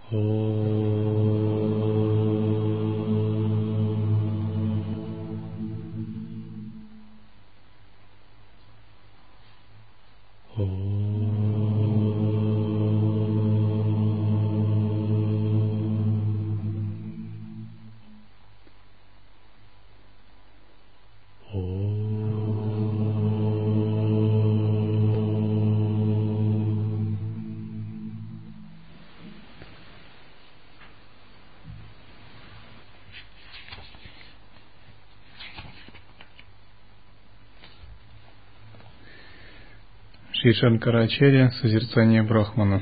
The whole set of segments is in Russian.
Шри Шанкарачарья, созерцание Брахмана.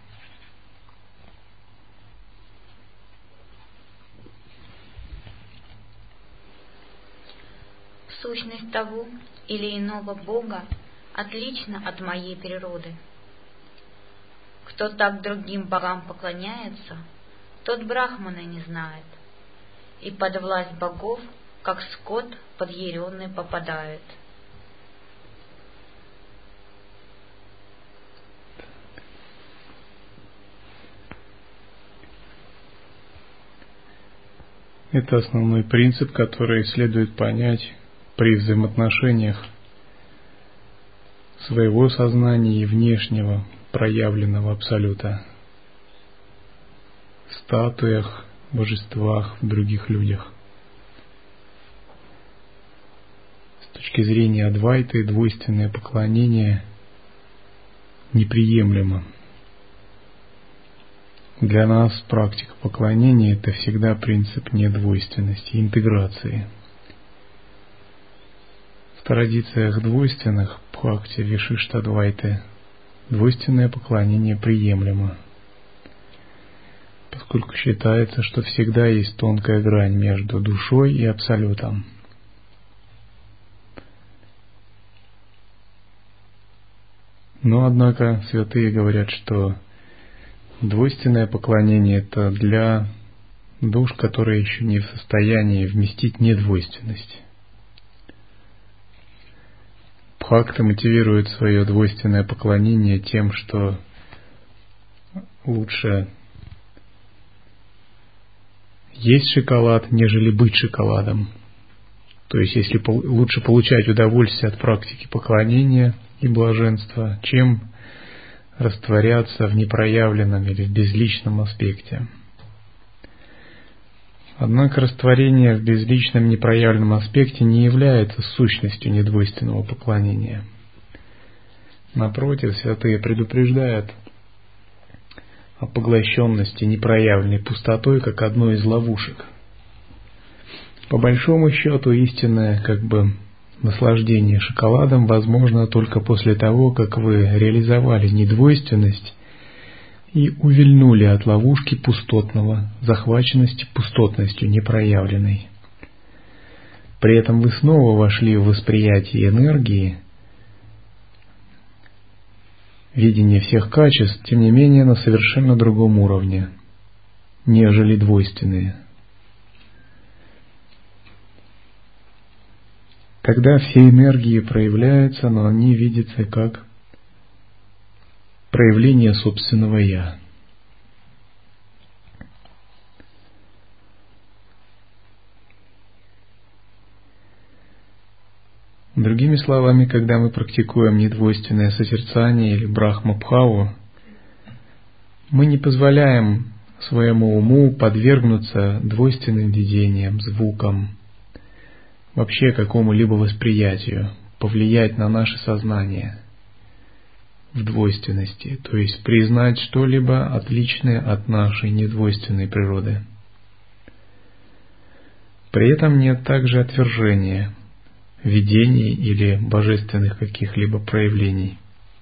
Сущность того или иного Бога отлична от моей природы. Кто так другим богам поклоняется, тот Брахмана не знает, и под власть богов, как скот подъяренный, попадает. Это основной принцип, который следует понять при взаимоотношениях своего сознания и внешнего проявленного абсолюта в статуях, божествах, в других людях. С точки зрения Адвайты, двойственное поклонение неприемлемо. Для нас практика поклонения – это всегда принцип недвойственности, интеграции. В традициях двойственных, Бхакти, Вишишта, Адвайты, двойственное поклонение приемлемо, поскольку считается, что всегда есть тонкая грань между душой и абсолютом. Но, однако, святые говорят, что двойственное поклонение – это для душ, которые еще не в состоянии вместить недвойственность. Бхакты мотивируют свое двойственное поклонение тем, что лучше есть шоколад, нежели быть шоколадом. То есть, если лучше получать удовольствие от практики поклонения и блаженства, чем растворяться в непроявленном или в безличном аспекте. Однако растворение в безличном непроявленном аспекте не является сущностью недвойственного поклонения. Напротив, святые предупреждают о поглощенности непроявленной пустотой как одной из ловушек. По большому счету, истинное наслаждение шоколадом возможно только после того, как вы реализовали недвойственность и увильнули от ловушки пустотного, захваченности пустотностью непроявленной. При этом вы снова вошли в восприятие энергии, видение всех качеств, тем не менее на совершенно другом уровне, нежели двойственные. Когда все энергии проявляются, но они видятся как проявление собственного «я». Другими словами, когда мы практикуем недвойственное созерцание или брахма-бхаву, мы не позволяем своему уму подвергнуться двойственным видениям, звукам, вообще какому-либо восприятию, повлиять на наше сознание в двойственности, то есть признать что-либо отличное от нашей недвойственной природы. При этом нет также отвержения видений или божественных каких-либо проявлений.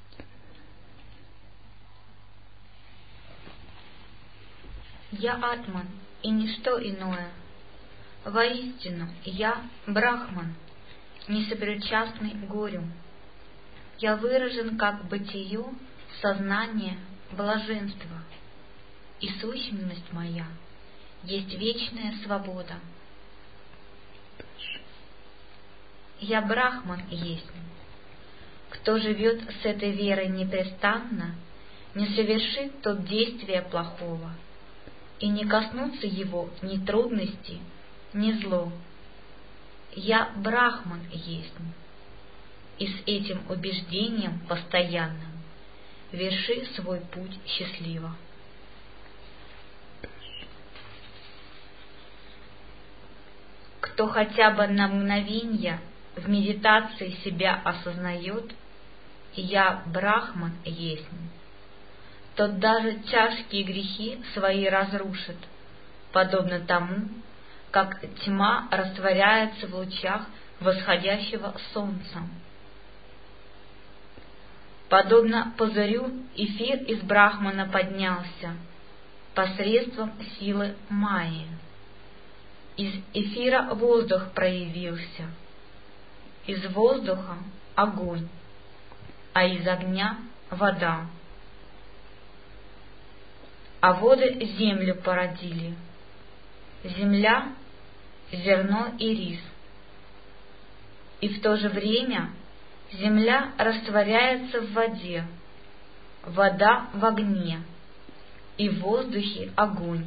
Я Атман и ничто иное. Воистину, я Брахман, несопричастный горю. Я выражен как бытию, сознание, блаженство, и сущность моя есть вечная свобода. Я Брахман есть. Кто живет с этой верой непрестанно, не совершит тот действия плохого, и не коснутся его ни трудности, ни зло. Я Брахман есть, и с этим убеждением постоянным верши свой путь счастливо. Кто хотя бы на мгновенье в медитации себя осознает, я Брахман есть, тот даже тяжкие грехи свои разрушит, подобно тому, как тьма растворяется в лучах восходящего солнца. Подобно пузырю эфир из Брахмана поднялся посредством силы Майи. Из эфира воздух проявился, из воздуха огонь, а из огня вода. А воды землю породили. Земля — зерно и рис. И в то же время земля растворяется в воде, вода в огне, и в воздухе огонь.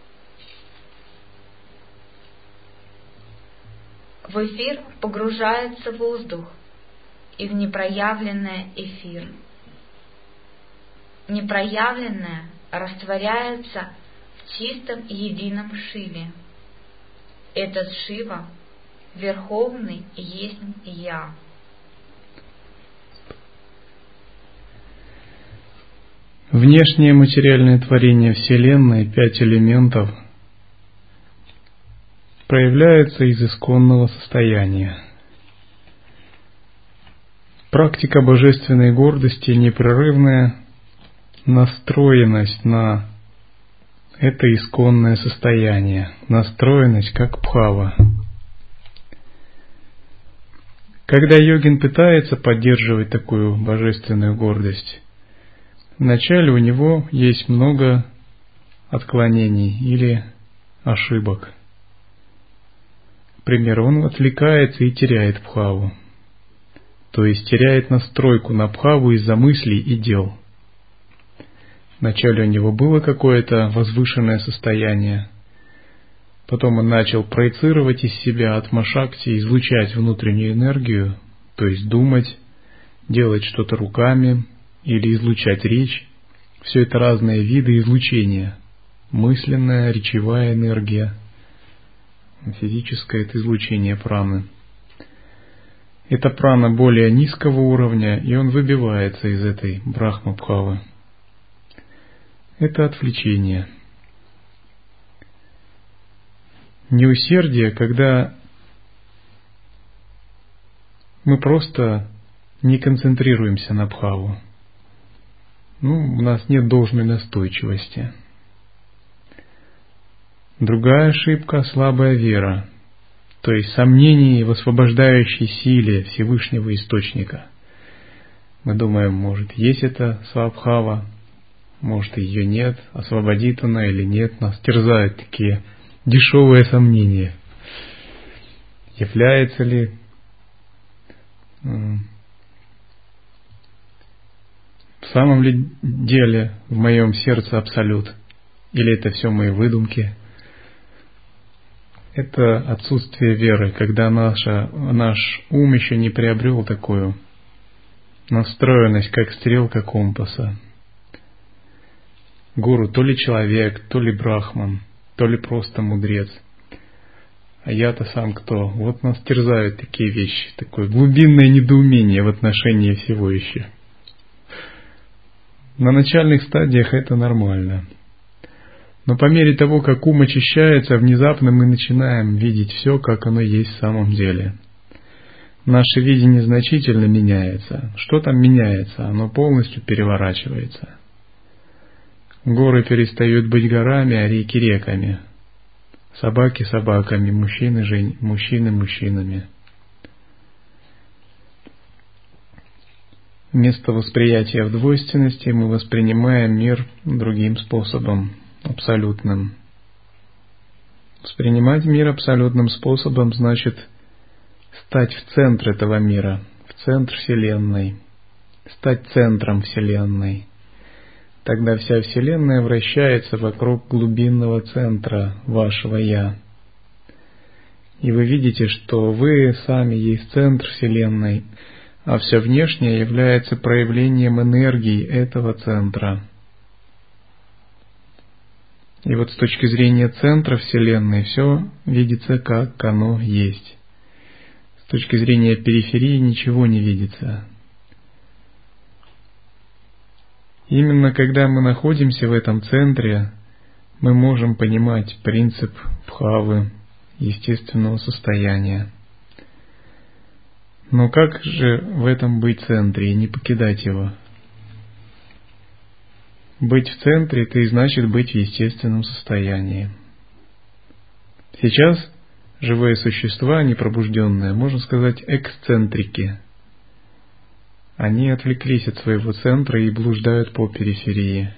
В эфир погружается воздух, и в непроявленное эфир. Непроявленное растворяется в чистом едином Шиве. Этот Шива — Верховный есть Я. Внешнее материальное творение Вселенной, 5 элементов, проявляется из исконного состояния. Практика божественной гордости, непрерывная настроенность на это исконное состояние, настроенность как бхава. Когда йогин пытается поддерживать такую божественную гордость, вначале у него есть много отклонений или ошибок. К примеру, он отвлекается и теряет бхаву, то есть теряет настройку на бхаву из-за мыслей и дел. Вначале у него было какое-то возвышенное состояние, потом он начал проецировать из себя атма-шакти, излучать внутреннюю энергию, то есть думать, делать что-то руками или излучать речь. Все это разные виды излучения. Мысленная, речевая энергия, физическое — это излучение праны. Это прана более низкого уровня, и он выбивается из этой брахма-бхавы. Это отвлечение. Неусердие, когда мы просто не концентрируемся на бхаву. У нас нет должной настойчивости. Другая ошибка — слабая вера, то есть сомнение в освобождающей силе Всевышнего Источника. Мы думаем, может, есть это свабхава, может, ее нет, освободит она или нет. Нас терзают такие дешевые сомнения. Является ли в самом ли деле в моем сердце абсолют, или это все мои выдумки? Это отсутствие веры, когда наш ум еще не приобрел такую настроенность, как стрелка компаса. Гуру то ли человек, то ли брахман, то ли просто мудрец. А я-то сам кто? Вот нас терзают такие вещи, такое глубинное недоумение в отношении всего еще. На начальных стадиях это нормально. Но по мере того, как ум очищается, внезапно мы начинаем видеть все, как оно есть в самом деле. Наше видение значительно меняется. Что там меняется? Оно полностью переворачивается. Горы перестают быть горами, а реки реками. Собаки собаками, мужчины мужчинами. Вместо восприятия в двойственности мы воспринимаем мир другим способом, абсолютным. Воспринимать мир абсолютным способом значит стать в центр этого мира, в центр Вселенной, стать центром Вселенной. тогда вся Вселенная вращается вокруг глубинного центра вашего «Я». И вы видите, что вы сами есть центр Вселенной, а все внешнее является проявлением энергии этого центра. И вот с точки зрения центра Вселенной все видится, как оно есть. С точки зрения периферии ничего не видится. Именно когда мы находимся в этом центре, мы можем понимать принцип бхавы, естественного состояния. Но как же в этом быть центре и не покидать его? Быть в центре – это и значит быть в естественном состоянии. Сейчас живые существа, непробужденные, можно сказать, эксцентрики. Они отвлеклись от своего центра и блуждают по периферии.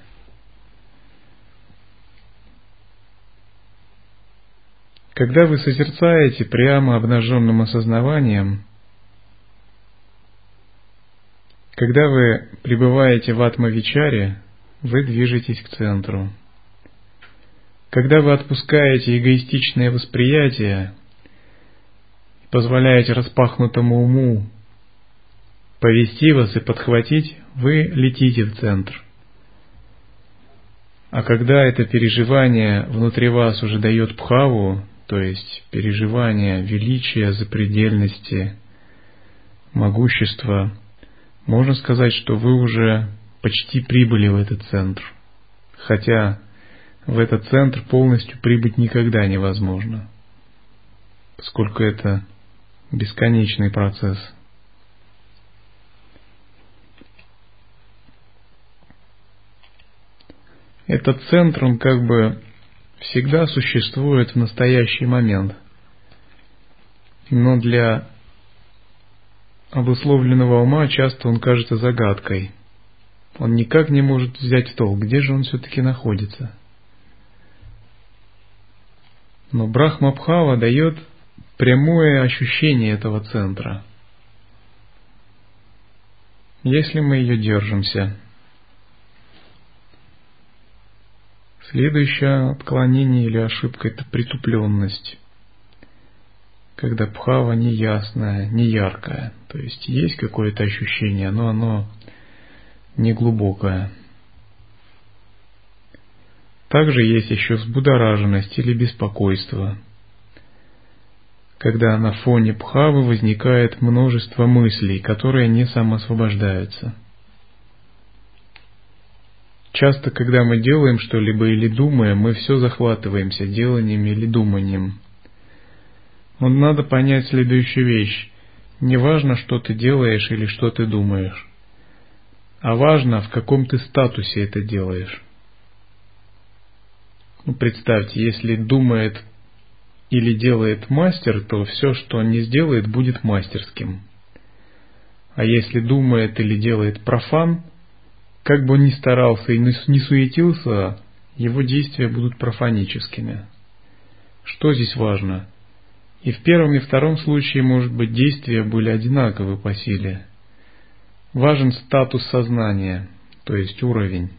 Когда вы созерцаете прямо обнаженным осознаванием, когда вы пребываете в атма-вичаре, вы движетесь к центру. Когда вы отпускаете эгоистичное восприятие и позволяете распахнутому уму повести вас и подхватить, вы летите в центр. А когда это переживание внутри вас уже дает бхаву, то есть переживание величия, запредельности, могущества, можно сказать, что вы уже почти прибыли в этот центр. Хотя в этот центр полностью прибыть никогда невозможно, поскольку это бесконечный процесс. Этот центр, он как бы всегда существует в настоящий момент. Но для обусловленного ума часто он кажется загадкой. Он никак не может взять в толк, где же он все-таки находится. Но Брахма-бхава дает прямое ощущение этого центра. Если мы ее держимся. Следующее отклонение или ошибка – это притупленность. Когда бхава неясная, неяркая. То есть есть какое-то ощущение, но оно неглубокое. Также есть еще взбудораженность или беспокойство, когда на фоне бхавы возникает множество мыслей, которые не самоосвобождаются. Часто, когда мы делаем что-либо или думаем, мы все захватываемся деланием или думанием. Но надо понять следующую вещь. Не важно, что ты делаешь или что ты думаешь, а важно, в каком ты статусе это делаешь. Представьте, если думает или делает мастер, то все, что он не сделает, будет мастерским. А если думает или делает профан, как бы он ни старался и не суетился, его действия будут профаническими. Что здесь важно? И в первом и втором случае, может быть, действия были одинаковы по силе. Важен статус сознания, то есть уровень.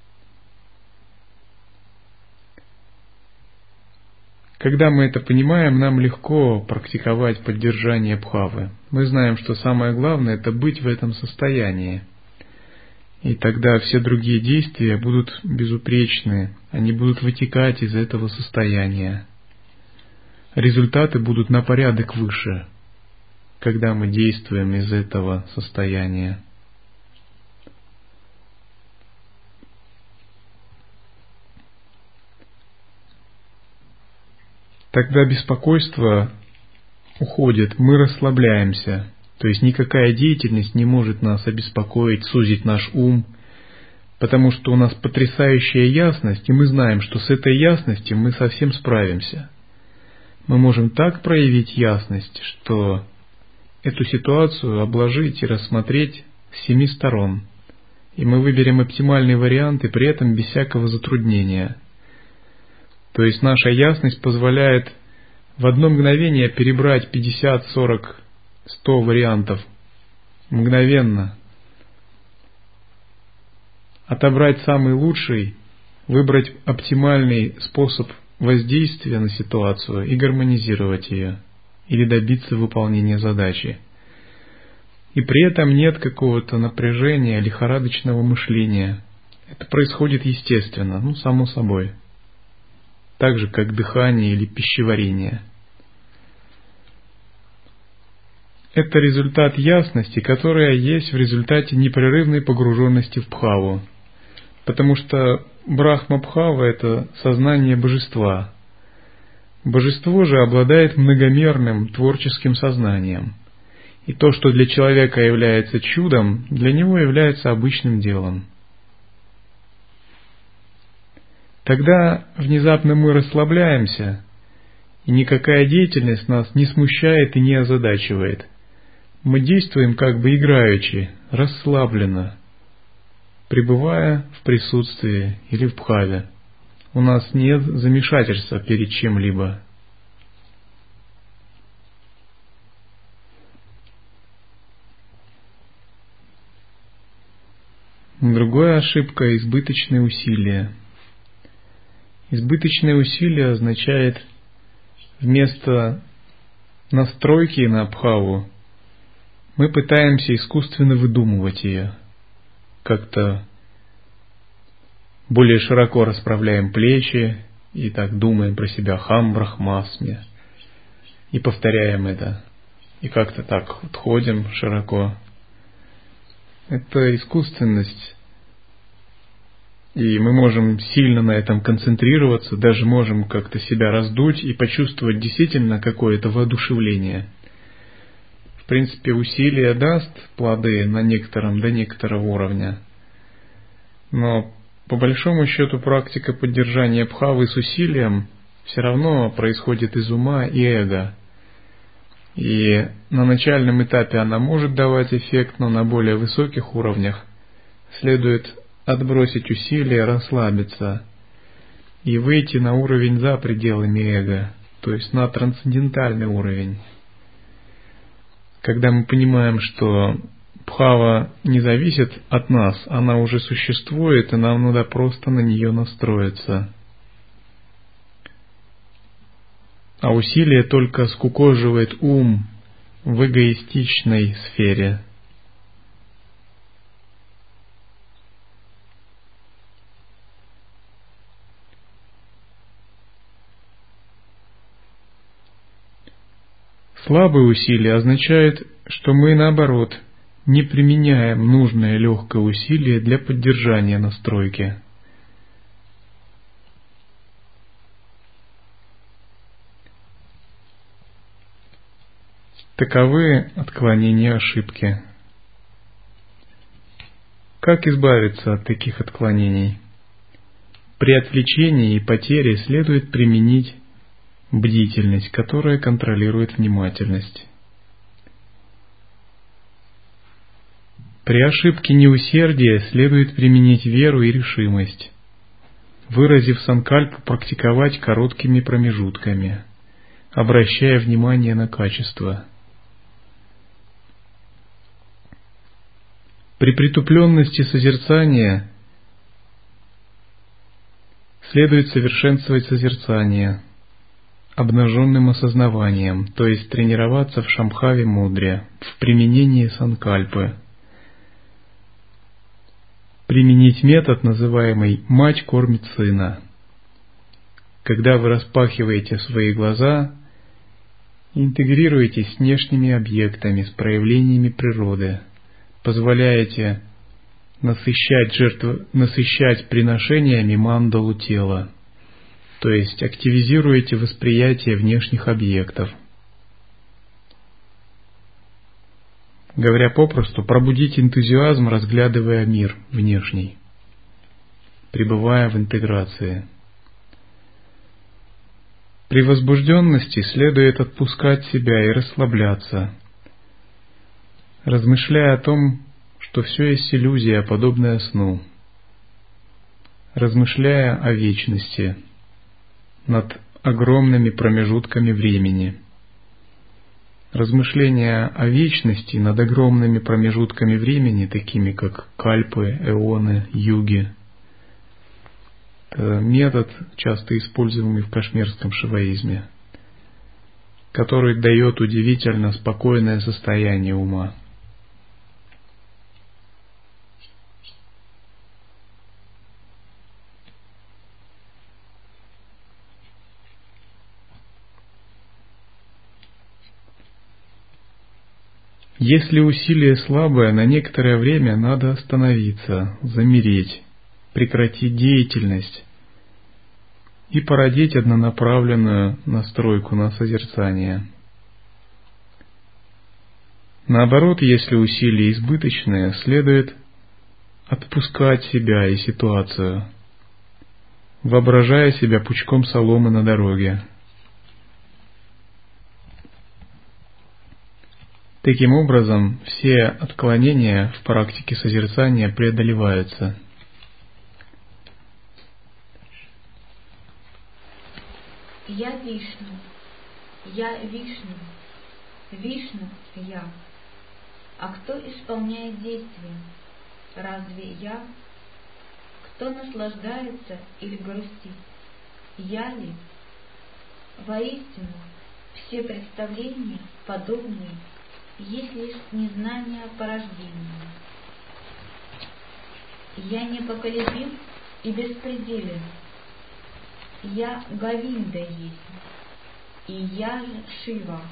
Когда мы это понимаем, нам легко практиковать поддержание бхавы. Мы знаем, что самое главное – это быть в этом состоянии. И тогда все другие действия будут безупречны, они будут вытекать из этого состояния. Результаты будут на порядок выше, когда мы действуем из этого состояния. Тогда беспокойство уходит, мы расслабляемся. То есть никакая деятельность не может нас обеспокоить, сузить наш ум, потому что у нас потрясающая ясность, и мы знаем, что с этой ясностью мы совсем справимся. Мы можем так проявить ясность, что эту ситуацию обложить и рассмотреть с 7 сторон, и мы выберем оптимальный вариант, и при этом без всякого затруднения. То есть наша ясность позволяет в одно мгновение перебрать 50, 40, 100 вариантов мгновенно. отобрать самый лучший, выбрать оптимальный способ воздействия на ситуацию и гармонизировать ее, или добиться выполнения задачи. И при этом нет какого-то напряжения, лихорадочного мышления. Это происходит естественно, само собой. Так же, как дыхание или пищеварение. Это результат ясности, которая есть в результате непрерывной погруженности в бхаву. Потому что брахма-бхава – это сознание божества. Божество же обладает многомерным творческим сознанием. И то, что для человека является чудом, для него является обычным делом. Тогда внезапно мы расслабляемся, и никакая деятельность нас не смущает и не озадачивает. Мы действуем как бы играючи, расслабленно, пребывая в присутствии или в бхаве. У нас нет замешательства перед чем-либо. Другая ошибка – избыточные усилия. Избыточные усилия означает вместо настройки на бхаву мы пытаемся искусственно выдумывать ее. Как-то более широко расправляем плечи и так думаем про себя хам брахмасме. И повторяем это. И как-то так вот ходим широко. Это искусственность. И мы можем сильно на этом концентрироваться, даже можем как-то себя раздуть и почувствовать действительно какое-то воодушевление. В принципе, усилие даст плоды до некоторого уровня. Но по большому счету практика поддержания бхавы с усилием все равно происходит из ума и эго. И на начальном этапе она может давать эффект, но на более высоких уровнях следует отбросить усилия, расслабиться и выйти на уровень за пределами эго, то есть на трансцендентальный уровень. Когда мы понимаем, что бхава не зависит от нас, она уже существует, и нам надо просто на нее настроиться. А усилие только скукоживает ум в эгоистичной сфере. Слабые усилия означают, что мы, наоборот, не применяем нужное легкое усилие для поддержания настройки. Таковы отклонения ошибки. Как избавиться от таких отклонений? При отвлечении и потере следует применить бдительность, которая контролирует внимательность. При ошибке неусердия следует применить веру и решимость, выразив санкальпу практиковать короткими промежутками, обращая внимание на качество. При притупленности созерцания следует совершенствовать созерцание обнаженным осознаванием, то есть тренироваться в шамбхаве мудре, в применении санкальпы. Применить метод, называемый «мать кормит сына». Когда вы распахиваете свои глаза, интегрируетесь с внешними объектами, с проявлениями природы, позволяете насыщать приношениями мандалу тела, то есть активизируете восприятие внешних объектов. Говоря попросту, пробудить энтузиазм, разглядывая мир внешний, пребывая в интеграции. При возбужденности следует отпускать себя и расслабляться, размышляя о том, что все есть иллюзия, подобная сну, размышляя о вечности над огромными промежутками времени, Размышления о вечности над огромными промежутками времени, такими как кальпы, эоны, юги. Это метод, часто используемый в кашмирском шиваизме, который дает удивительно спокойное состояние ума. Если усилие слабое, на некоторое время надо остановиться, замереть, прекратить деятельность и породить однонаправленную настройку на созерцание. Наоборот, если усилия избыточные, следует отпускать себя и ситуацию, воображая себя пучком соломы на дороге. Таким образом, все отклонения в практике созерцания преодолеваются. Я Вишну, я Вишну, Вишну я. А кто исполняет действия? Разве я? Кто наслаждается или грустит? Я ли? Воистину, все представления подобные есть лишь незнание порождения. Я непоколебим и беспределен. Я Говинда есть, и я же Шива.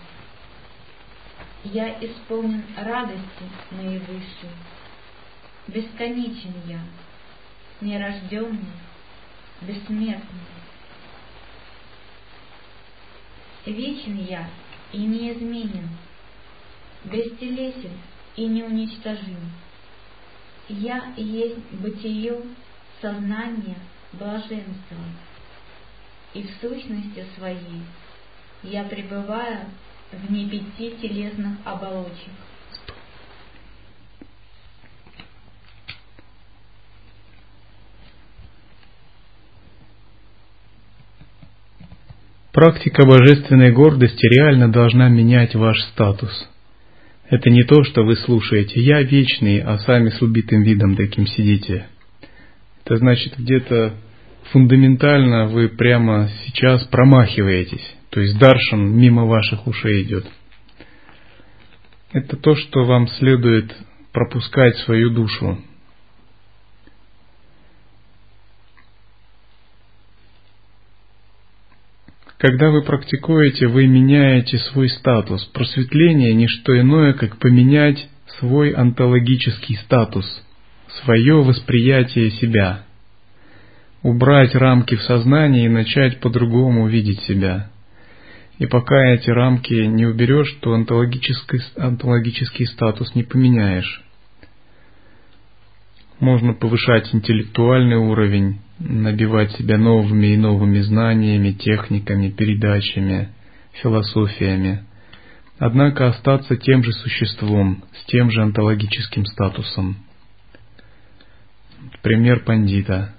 Я исполнен радости наивысшей. Бесконечен я, нерожденный, бессмертный. Вечен я и неизменен, бестелесен и неуничтожим. Я есть бытие, сознание, блаженство. И в сущности своей я пребываю вне 5 телесных оболочек. Практика божественной гордости реально должна менять ваш статус. Это не то, что вы слушаете «я вечный», а сами с убитым видом таким сидите. Это значит, где-то фундаментально вы прямо сейчас промахиваетесь, то есть даршан мимо ваших ушей идет. Это то, что вам следует пропускать в свою душу. Когда вы практикуете, вы меняете свой статус. Просветление – не что иное, как поменять свой онтологический статус, свое восприятие себя. Убрать рамки в сознании и начать по-другому видеть себя. И пока эти рамки не уберешь, то онтологический статус не поменяешь. Можно повышать интеллектуальный уровень, набивать себя новыми и новыми знаниями, техниками, передачами, философиями. Однако остаться тем же существом, с тем же онтологическим статусом. Пример пандита.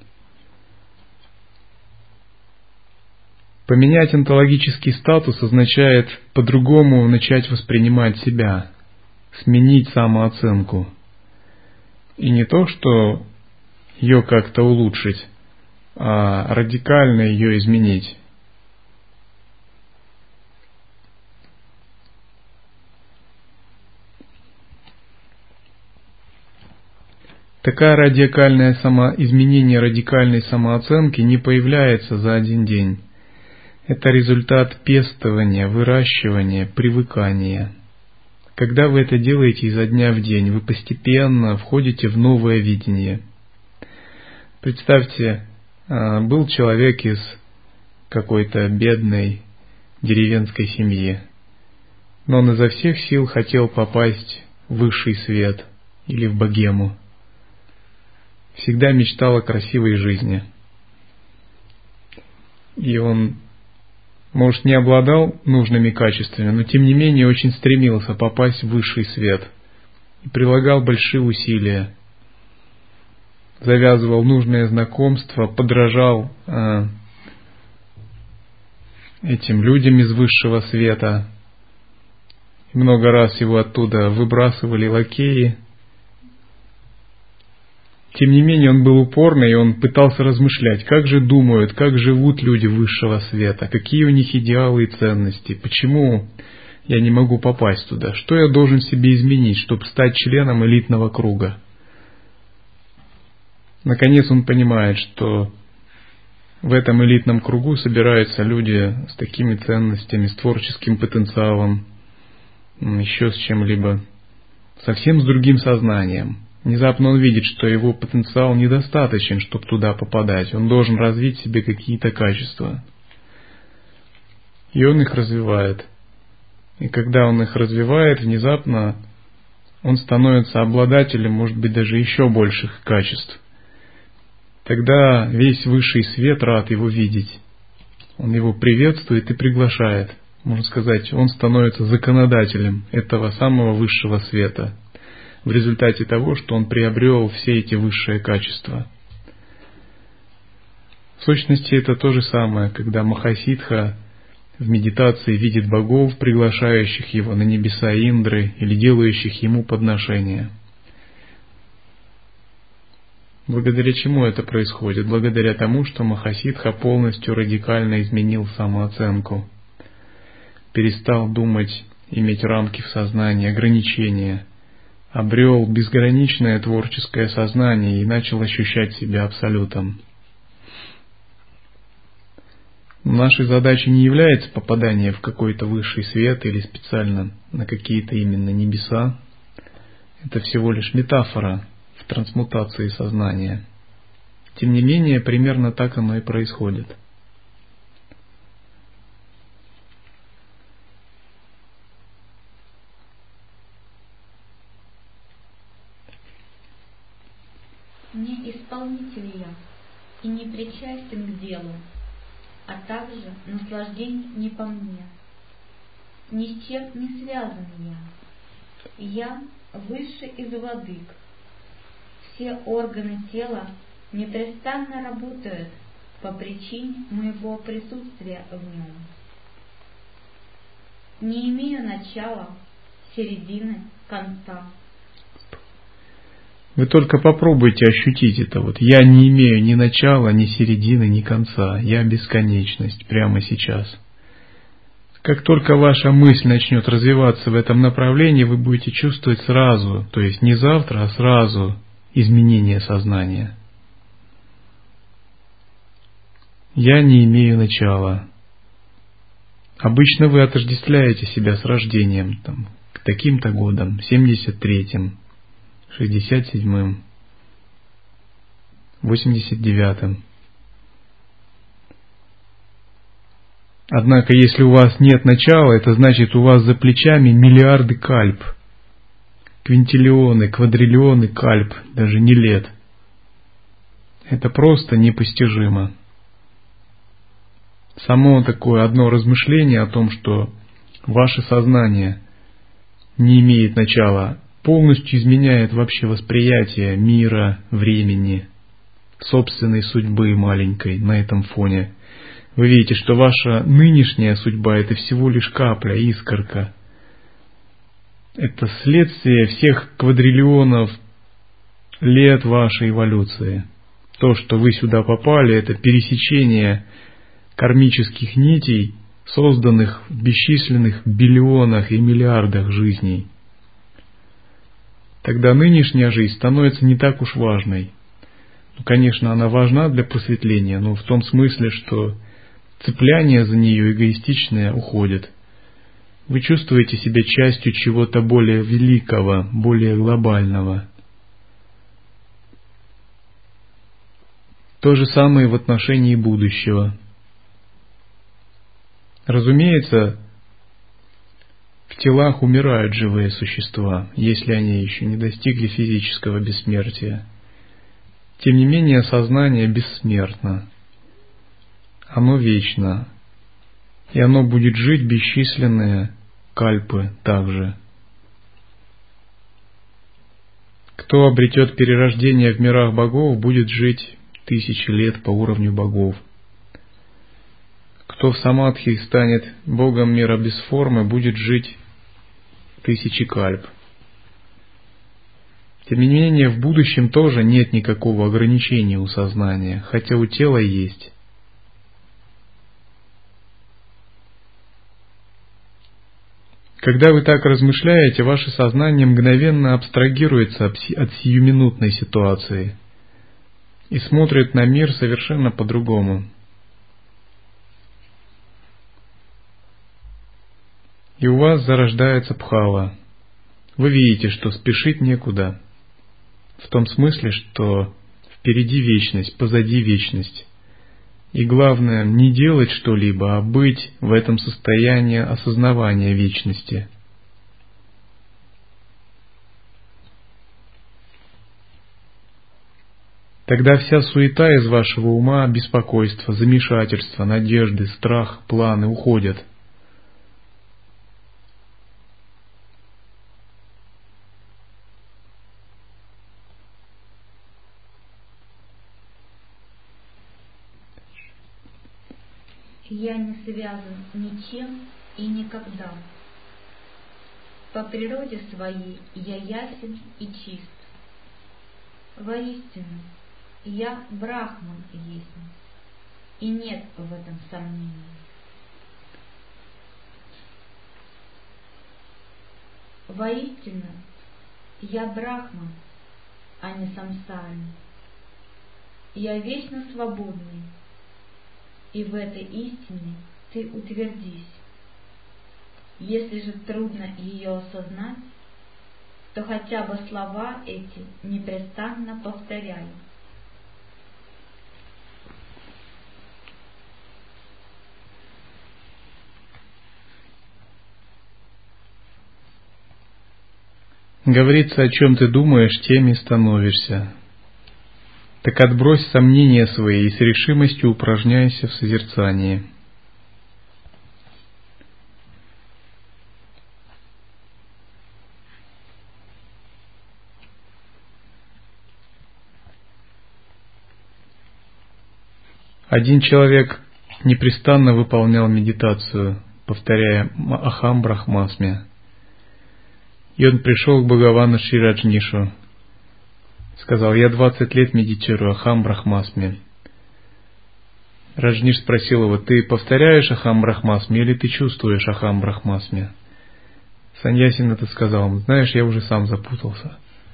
Поменять онтологический статус означает по-другому начать воспринимать себя, сменить самооценку. И не то, что ее как-то улучшить, а радикально ее изменить. Такое изменение радикальной самооценки не появляется за один день. Это результат пестования, выращивания, привыкания. Когда вы это делаете изо дня в день, вы постепенно входите в новое видение. Представьте, был человек из какой-то бедной деревенской семьи, но он изо всех сил хотел попасть в высший свет или в богему. Всегда мечтал о красивой жизни. И он, может, не обладал нужными качествами, но тем не менее очень стремился попасть в высший свет и прилагал большие усилия. Завязывал нужные знакомства, подражал этим людям из высшего света И много раз его оттуда выбрасывали лакеи. Тем не менее, он был упорный, и он пытался размышлять, как же думают, как живут люди высшего света, какие у них идеалы и ценности, почему я не могу попасть туда, что я должен себе изменить, чтобы стать членом элитного круга. Наконец он понимает, что в этом элитном кругу собираются люди с такими ценностями, с творческим потенциалом, еще с чем-либо, совсем с другим сознанием. Внезапно он видит, что его потенциал недостаточен, чтобы туда попадать. Он должен развить в себе какие-то качества. И он их развивает. И когда он их развивает, внезапно он становится обладателем, может быть, даже еще больших качеств. Тогда весь высший свет рад его видеть. Он его приветствует и приглашает. Можно сказать, он становится законодателем этого самого высшего света в результате того, что он приобрел все эти высшие качества. В сущности, это то же самое, когда Махасидха в медитации видит богов, приглашающих его на небеса Индры или делающих ему подношения. Благодаря чему это происходит? Благодаря тому, что Махасидха полностью радикально изменил самооценку, перестал думать, иметь рамки в сознании, ограничения, обрел безграничное творческое сознание и начал ощущать себя абсолютом. Нашей задачей не является попадание в какой-то высший свет или специально на какие-то именно небеса. Это всего лишь метафора в трансмутации сознания. Тем не менее, примерно так оно и происходит. Не исполнитель я и не причастен к делу, а также наслаждение не по мне. Ни с чем не связан я. Я выше из владык. Все органы тела непрестанно работают по причине моего присутствия в нем. Не имею начала, середины, конца. Вы только попробуйте ощутить это. Я не имею ни начала, ни середины, ни конца. Я бесконечность прямо сейчас. Как только ваша мысль начнет развиваться в этом направлении, вы будете чувствовать сразу, то есть не завтра, а сразу изменение сознания. Я не имею начала. Обычно вы отождествляете себя с рождением, к таким-то годам, 73-м. 67-м, 89-м. Однако, если у вас нет начала, это значит, у вас за плечами миллиарды кальп, квинтиллионы, квадриллионы кальп, даже не лет. Это просто непостижимо. Само такое одно размышление о том, что ваше сознание не имеет начала, полностью изменяет вообще восприятие мира, времени, собственной судьбы маленькой на этом фоне. Вы видите, что ваша нынешняя судьба – это всего лишь капля, искорка. Это следствие всех квадриллионов лет вашей эволюции. То, что вы сюда попали, это пересечение кармических нитей, созданных в бесчисленных биллионах и миллиардах жизней. Тогда нынешняя жизнь становится не так уж важной. Конечно, она важна для просветления, но в том смысле, что цепляние за нее эгоистичное уходит. Вы чувствуете себя частью чего-то более великого, более глобального. То же самое в отношении будущего. Разумеется, в телах умирают живые существа, если они еще не достигли физического бессмертия. Тем не менее, сознание бессмертно. Оно вечно. И оно будет жить бесчисленные кальпы также. Кто обретет перерождение в мирах богов, будет жить 1000 лет по уровню богов. Кто в самадхи станет богом мира без формы, будет жить 1000 кальп. Тем не менее, в будущем тоже нет никакого ограничения у сознания, хотя у тела есть. Когда вы так размышляете, ваше сознание мгновенно абстрагируется от сиюминутной ситуации и смотрит на мир совершенно по-другому. И у вас зарождается бхава. Вы видите, что спешить некуда. В том смысле, что впереди вечность, позади вечность. И главное, не делать что-либо, а быть в этом состоянии осознавания вечности. Тогда вся суета из вашего ума, беспокойство, замешательство, надежды, страх, планы уходят. Я не связан ничем и никогда. По природе своей я ясен и чист. Воистину, я Брахман есть, и нет в этом сомнений. Воистину, я Брахман, а не самсарин. Я вечно свободный, и в этой истине ты утвердись. Если же трудно ее осознать, то хотя бы слова эти непрестанно повторяй. Говорится, о чем ты думаешь, тем и становишься. Так отбрось сомнения свои и с решимостью упражняйся в созерцании. Один человек непрестанно выполнял медитацию, повторяя Ахам Брахмасме. И он пришел к Бхагавану Шри Раджнишу. Сказал: я 20 лет медитирую Ахам Брахмасме. Раджниш спросил его: ты повторяешь Ахам Брахмасме или ты чувствуешь Ахам Брахмасме? Саньясин это сказал: знаешь, я уже сам запутался.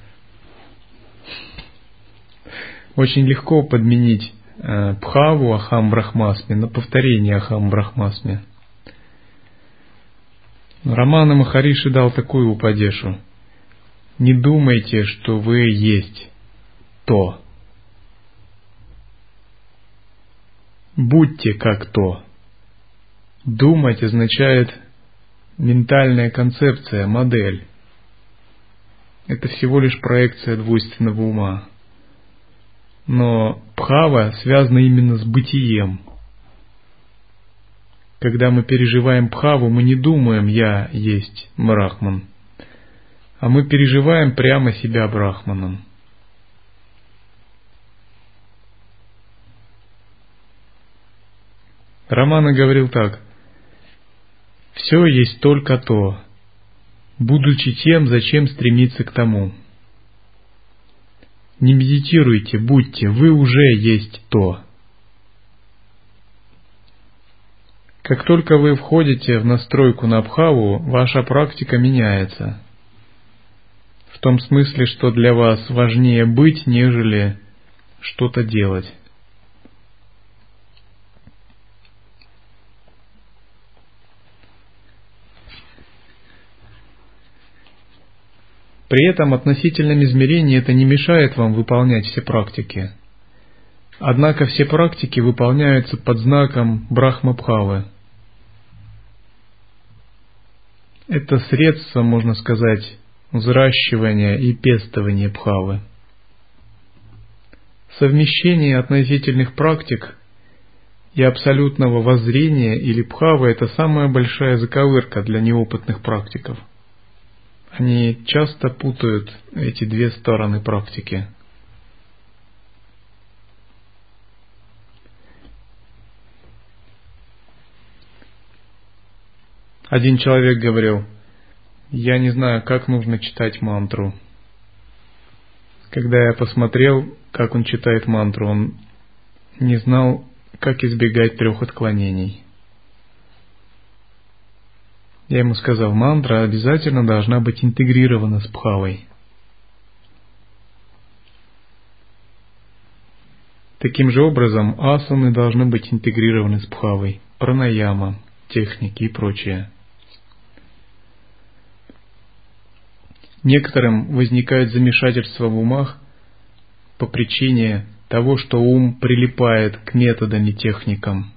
Очень легко подменить бхаву Ахам Брахмасме на повторение Ахам Брахмасме. Рамана Махариши дал такую упадешу: не думайте, что вы есть то. Будьте как то. Думать означает ментальная концепция, модель. Это всего лишь проекция двойственного ума. Но бхава связана именно с бытием. Когда мы переживаем бхаву, мы не думаем «я есть Брахман», а мы переживаем прямо себя Брахманом. Рамана говорил так: «Все есть только то, будучи тем, зачем стремиться к тому». Не медитируйте, будьте, вы уже есть то. Как только вы входите в настройку на бхаву, ваша практика меняется. В том смысле, что для вас важнее быть, нежели что-то делать. При этом относительном измерении это не мешает вам выполнять все практики. Однако все практики выполняются под знаком Брахма-бхавы. Это средство, можно сказать, взращивания и пестования бхавы. Совмещение относительных практик и абсолютного воззрения или бхавы – это самая большая заковырка для неопытных практиков. Они часто путают эти две стороны практики. Один человек говорил: я не знаю, как нужно читать мантру. Когда я посмотрел, как он читает мантру, он не знал, как избегать 3 отклонений. Я ему сказал, мантра обязательно должна быть интегрирована с бхавой. Таким же образом, асаны должны быть интегрированы с бхавой, пранаяма, техники и прочее. Некоторым возникает замешательство в умах по причине того, что ум прилипает к методам и техникам.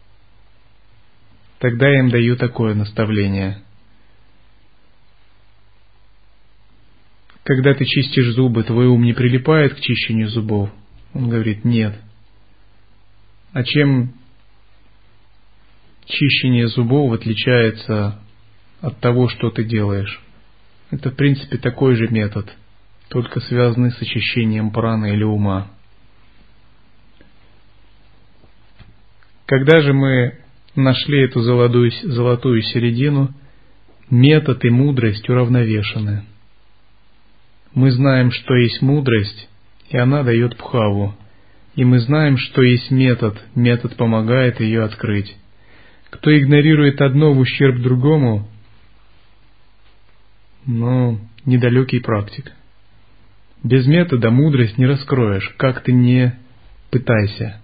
Тогда я им даю такое наставление. Когда ты чистишь зубы, твой ум не прилипает к чищению зубов? Он говорит, нет. А чем чищение зубов отличается от того, что ты делаешь? Это, в принципе, такой же метод, только связанный с очищением праны или ума. Когда же мы нашли эту золотую середину, метод и мудрость уравновешены. Мы знаем, что есть мудрость, и она дает бхаву. И мы знаем, что есть метод помогает ее открыть. Кто игнорирует одно в ущерб другому, недалекий практик. Без метода мудрость не раскроешь, как ты не пытайся.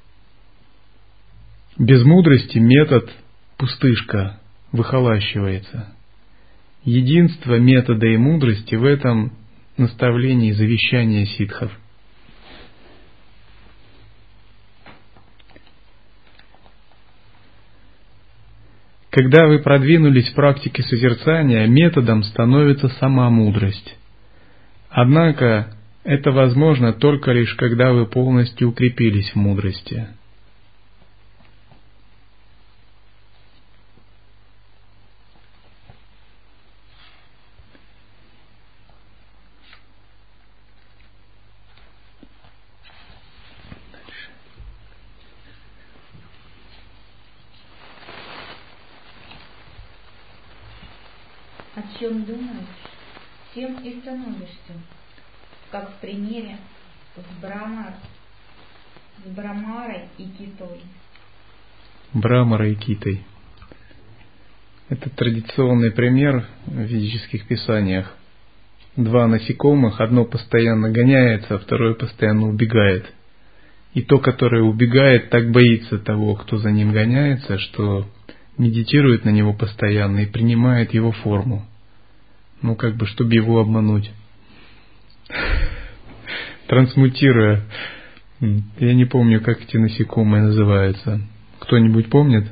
Без мудрости метод пустышка, выхолащивается. Единство метода и мудрости в этом наставлении завещания ситхов. Когда вы продвинулись в практике созерцания, методом становится сама мудрость. Однако это возможно только лишь когда вы полностью укрепились в мудрости. О чем думаешь, тем и становишься, как в примере с Брамарой и китой. Брамара и китой. Это традиционный пример в ведических писаниях. 2 насекомых, одно постоянно гоняется, а второе постоянно убегает. И то, которое убегает, так боится того, кто за ним гоняется, что медитирует на него постоянно и принимает его форму. Чтобы его обмануть. Трансмутируя. Я не помню, как эти насекомые называются. Кто-нибудь помнит?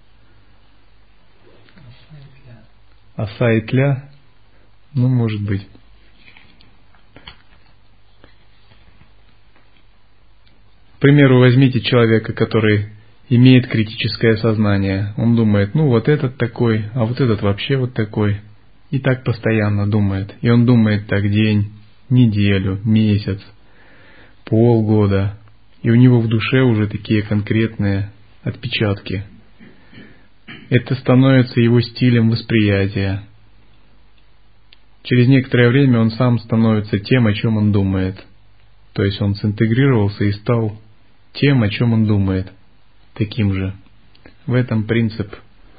Оса и тля? Может быть. К примеру, возьмите человека, который имеет критическое сознание. Он думает, вот этот такой, а вот этот вообще вот такой. И так постоянно думает. И он думает так день, неделю, месяц, полгода. И у него в душе уже такие конкретные отпечатки. Это становится его стилем восприятия. Через некоторое время он сам становится тем, о чем он думает. То есть он синтегрировался и стал тем, о чем он думает. Таким же. В этом принцип.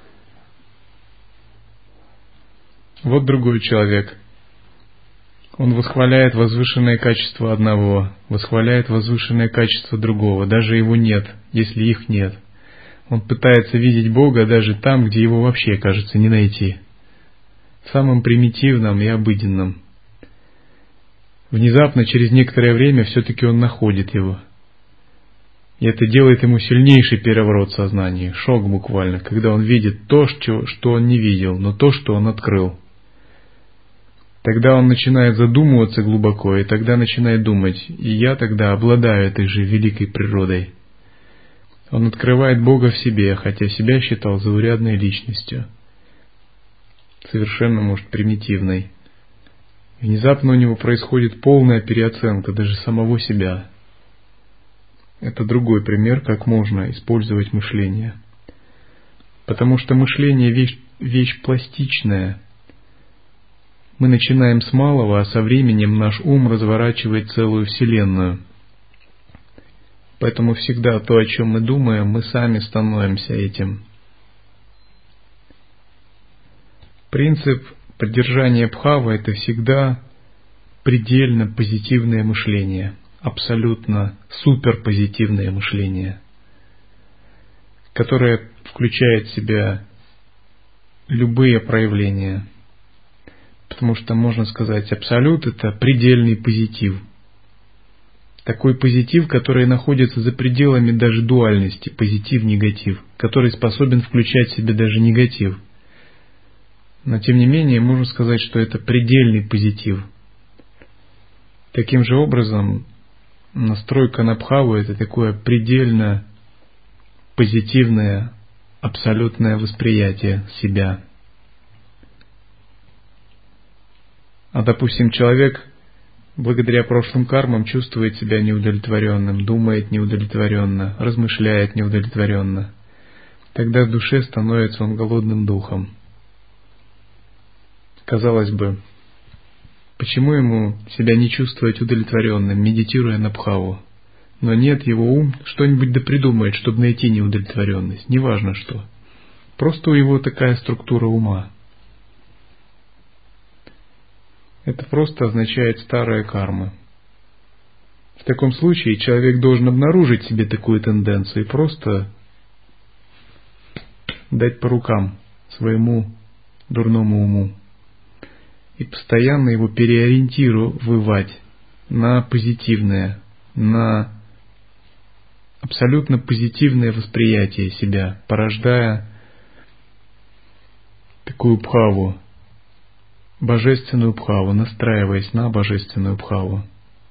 Вот другой человек. Он восхваляет возвышенные качества одного, восхваляет возвышенные качества другого. Даже его нет, если их нет. Он пытается видеть Бога даже там, где его вообще, кажется, не найти. В самом примитивном и обыденном. Внезапно, через некоторое время, все-таки он находит его. И это делает ему сильнейший переворот в сознании, шок буквально, когда он видит то, что он не видел, но то, что он открыл. Тогда он начинает задумываться глубоко, и тогда начинает думать, и я тогда обладаю этой же великой природой. Он открывает Бога в себе, хотя себя считал заурядной личностью, совершенно, может, примитивной. Внезапно у него происходит полная переоценка даже самого себя. Это другой пример, как можно использовать мышление. Потому что мышление вещь пластичная. Мы начинаем с малого, а со временем наш ум разворачивает целую вселенную. Поэтому всегда то, о чем мы думаем, мы сами становимся этим. Принцип поддержания бхавы – это всегда предельно позитивное мышление, абсолютно суперпозитивное мышление, которое включает в себя любые проявления. Потому что, можно сказать, абсолют – это предельный позитив. Такой позитив, который находится за пределами даже дуальности, позитив-негатив, который способен включать в себя даже негатив. Но, тем не менее, можно сказать, что это предельный позитив. Таким же образом, настройка на бхаву – это такое предельно позитивное, абсолютное восприятие себя. А, допустим, человек благодаря прошлым кармам чувствует себя неудовлетворенным, думает неудовлетворенно, размышляет неудовлетворенно. Тогда в душе становится он голодным духом. Казалось бы, почему ему себя не чувствовать удовлетворенным, медитируя на бхаву? Но нет, его ум что-нибудь допридумает, чтобы найти неудовлетворенность, неважно что. Просто у него такая структура ума. Это просто означает старая карма. В таком случае человек должен обнаружить в себе такую тенденцию и просто дать по рукам своему дурному уму и постоянно его переориентировать на позитивное, на абсолютно позитивное восприятие себя, порождая такую бхаву, божественную бхаву, настраиваясь на божественную бхаву.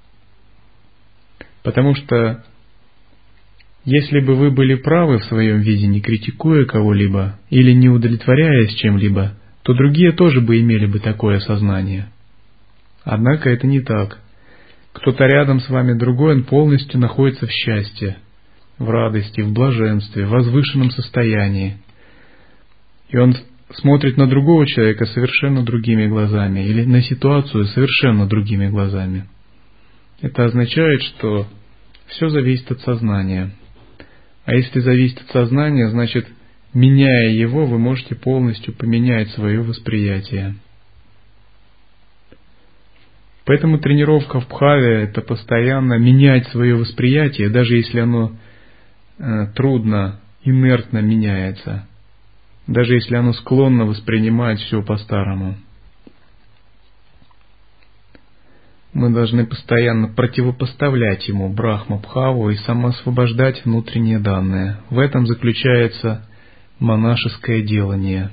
Потому что если бы вы были правы в своем видении, критикуя кого-либо или не удовлетворяясь чем-либо, то другие тоже бы имели бы такое сознание. Однако это не так. Кто-то рядом с вами другой, он полностью находится в счастье, в радости, в блаженстве, в возвышенном состоянии. И он смотрит на другого человека совершенно другими глазами или на ситуацию совершенно другими глазами. Это означает, что все зависит от сознания. А если зависит от сознания, значит, меняя его, вы можете полностью поменять свое восприятие. Поэтому тренировка в бхаве – это постоянно менять свое восприятие, даже если оно трудно, инертно меняется, даже если оно склонно воспринимать все по-старому. Мы должны постоянно противопоставлять ему брахма-бхаву и самоосвобождать внутренние данные. В этом заключается монашеское делание.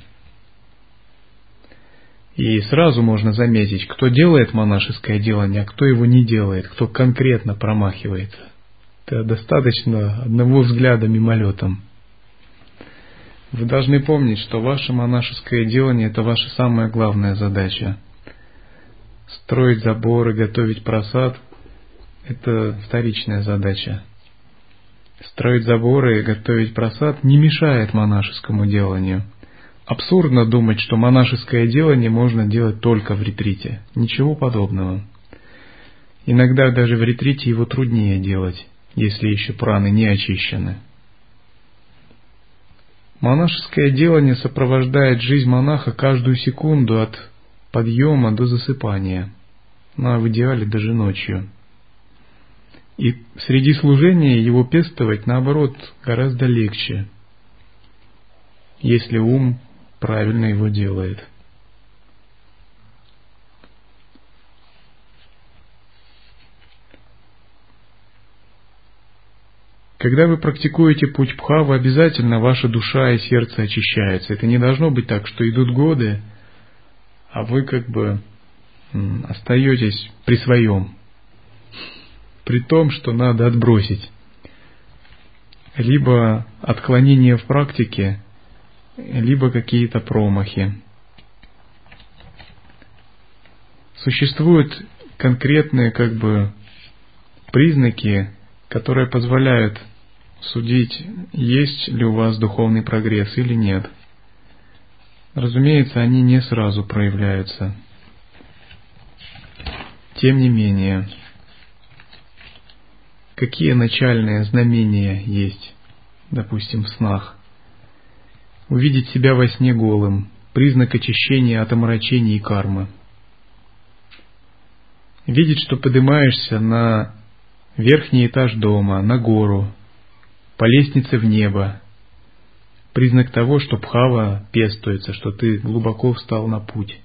И сразу можно заметить, кто делает монашеское делание, а кто его не делает, кто конкретно промахивается. Это достаточно одного взгляда мимолетом. Вы должны помнить, что ваше монашеское делание – это ваша самая главная задача. Строить заборы, готовить прасад – это вторичная задача. Строить заборы и готовить прасад не мешает монашескому деланию. Абсурдно думать, что монашеское делание можно делать только в ретрите. Ничего подобного. Иногда даже в ретрите его труднее делать, если еще праны не очищены. Монашеское делание сопровождает жизнь монаха каждую секунду от подъема до засыпания, а в идеале даже ночью. И среди служения его пестовать, наоборот, гораздо легче, если ум правильно его делает. Когда вы практикуете путь бхавы, обязательно ваша душа и сердце очищаются. Это не должно быть так, что идут годы, а вы как бы остаетесь при своем, при том, что надо отбросить. Либо отклонения в практике, либо какие-то промахи. Существуют конкретные как бы признаки, которые позволяют судить, есть ли у вас духовный прогресс или нет. Разумеется, они не сразу проявляются. Тем не менее, какие начальные знамения есть, допустим, в снах? Увидеть себя во сне голым – признак очищения от омрачений и кармы. Видеть, что поднимаешься на верхний этаж дома, на гору, по лестнице в небо – признак того, что бхава пестуется, что ты глубоко встал на путь.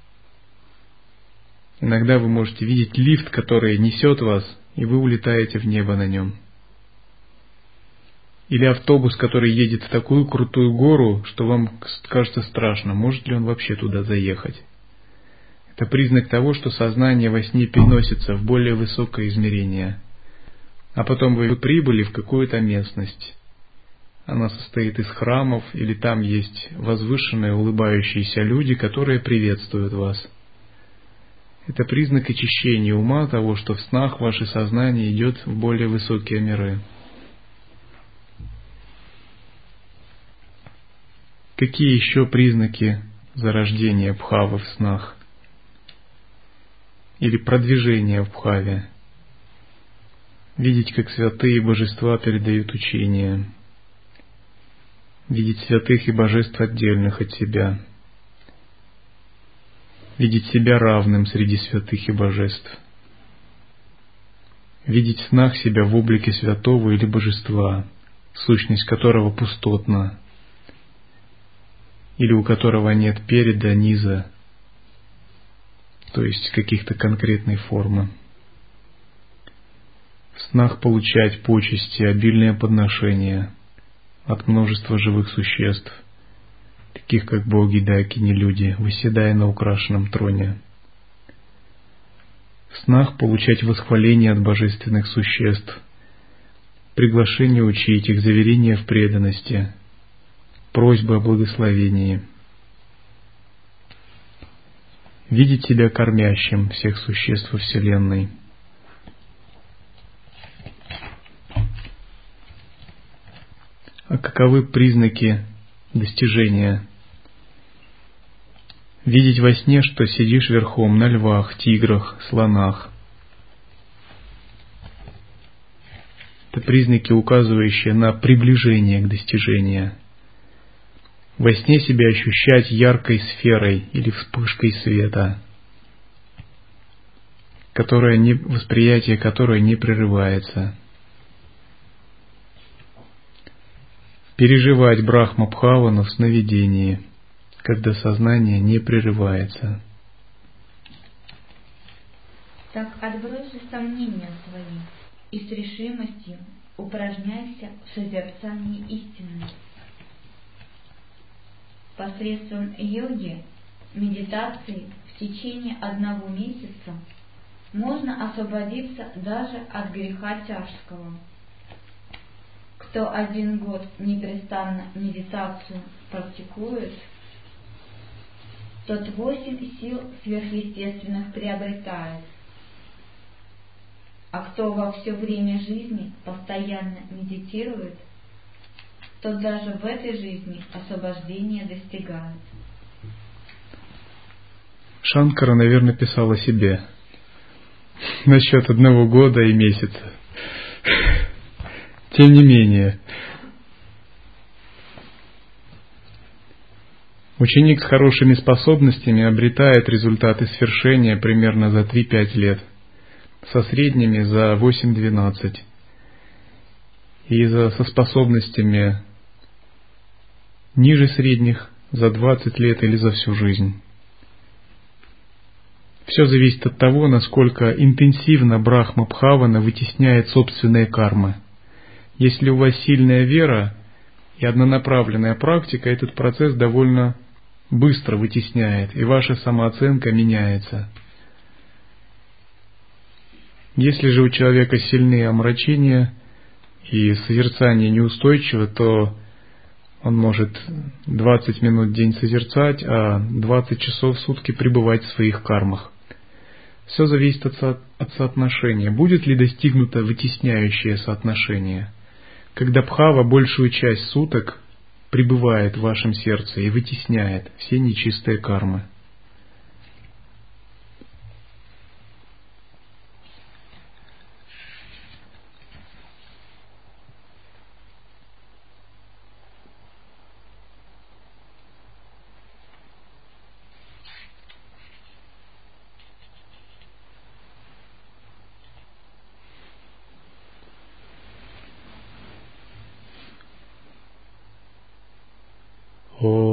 Иногда вы можете видеть лифт, который несет вас, и вы улетаете в небо на нем. Или автобус, который едет в такую крутую гору, что вам кажется страшно, может ли он вообще туда заехать. Это признак того, что сознание во сне переносится в более высокое измерение. А потом вы прибыли в какую-то местность. Она состоит из храмов, или там есть возвышенные улыбающиеся люди, которые приветствуют вас. Это признак очищения ума, того, что в снах ваше сознание идет в более высокие миры. Какие еще признаки зарождения бхавы в снах? Или продвижения в бхаве? Видеть, как святые божества передают учения. Видеть святых и божеств отдельных от себя. Видеть себя равным среди святых и божеств. Видеть в снах себя в облике святого или божества, сущность которого пустотна, или у которого нет переда, низа, то есть каких-то конкретной формы. В снах получать почести, обильное подношение от множества живых существ, таких как боги, дакини, люди, восседая на украшенном троне. В снах получать восхваление от божественных существ, приглашение учить их, заверение в преданности, просьбы о благословении. Видеть себя кормящим всех существ во Вселенной. А каковы признаки достижения? Видеть во сне, что сидишь верхом на львах, тиграх, слонах. Это признаки, указывающие на приближение к достижению. Во сне себя ощущать яркой сферой или вспышкой света, восприятие которой не прерывается. Переживать Брахма-бхавану в сновидении, когда сознание не прерывается. Так отбрось сомнения свои и с решимостью упражняйся в созерцании истины. Посредством йоги, медитации в течение 1 месяца можно освободиться даже от греха тяжкого. Кто 1 год непрестанно медитацию практикует, тот 8 сил сверхъестественных приобретает. А кто во все время жизни постоянно медитирует, тот даже в этой жизни освобождения достигает. Шанкара, наверное, писал о себе насчет 1 года и месяца. Тем не менее, ученик с хорошими способностями обретает результаты свершения примерно за 3-5 лет, со средними за 8-12, и со способностями ниже средних за 20 лет или за всю жизнь. Все зависит от того, насколько интенсивно Брахма-бхавана вытесняет собственные кармы. Если у вас сильная вера и однонаправленная практика, этот процесс довольно быстро вытесняет, и ваша самооценка меняется. Если же у человека сильные омрачения и созерцание неустойчиво, то он может 20 минут в день созерцать, а 20 часов в сутки пребывать в своих кармах. Все зависит от соотношения. Будет ли достигнуто вытесняющее соотношение, когда бхава большую часть суток пребывает в вашем сердце и вытесняет все нечистые кармы. Om.